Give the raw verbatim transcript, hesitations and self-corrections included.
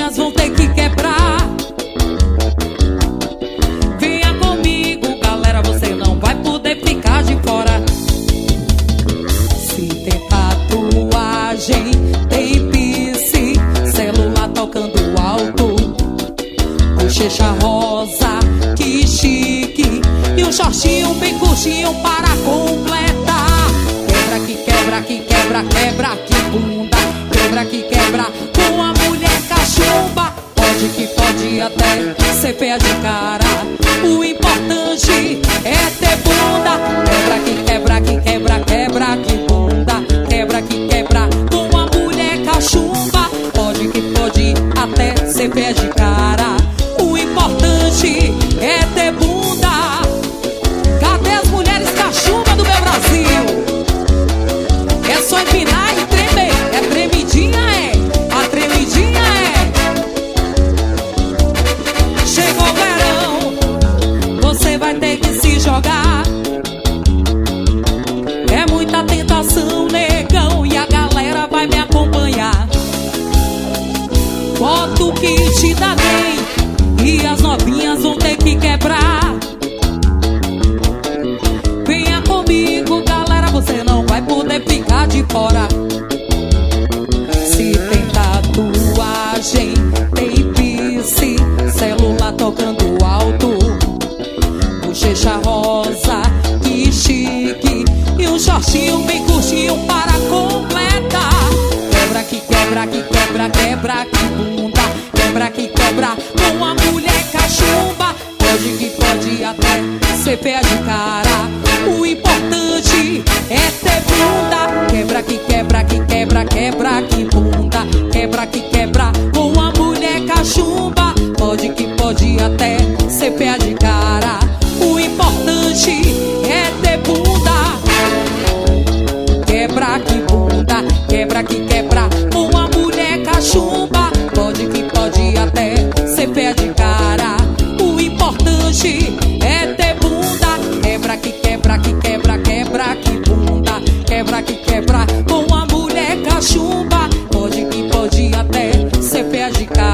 novinhas vão ter que quebrar. Venha comigo, galera, você não vai poder ficar de fora. Se tem tatuagem, tem piercing, celular tocando alto, bochecha rosa, que chique, e um shortinho bem curtinho para completar. Quebra que quebra, que quebra, quebra que bunda. Quebra que quebra com a mulher cachumba. Pode que pode até ser feia de cara, o importante é ter bunda. Quebra que quebra, que quebra, quebra que bunda. Quebra que quebra com a mulher cachumba. Pode que pode até ser feia de cara, o importante é ter bunda. Cadê as mulheres cachumba do meu Brasil? É só empinar e tremer. É tremidinha, é. A tremidinha é. Chegou o verão, você vai ter que se jogar. É muita tentação, negão, e a galera vai me acompanhar. Bota o que te dá bem e as novinhas vão ter que quebrar. Venha comigo, galera, você não vai poder ficar de fora. Se tem tatuagem, tem piercing, celular tocando alto, bochecha rosa, que chique, e um shortinho bem curtinho para completar. Quebra que quebra, que quebra, quebra que bunda. Quebra que quebra com a mulher cachumba. Pode que pode até ser feia de cara, o importante é ter bunda. Quebra que quebra, que quebra, quebra que bunda. Quebra que quebra com a mulher cachumba. Pode que pode até ser feia de cara, o importante é ter bunda. Quebra que bunda, quebra que quebra com a mulher cachumba. Pode que pode até ser feia de cara, o importante é ter bunda. Quebra que quebra, que quebra, quebra que bunda. Quebra que quebra com a mulher cachumba. Pode que pode até ser feia de cara.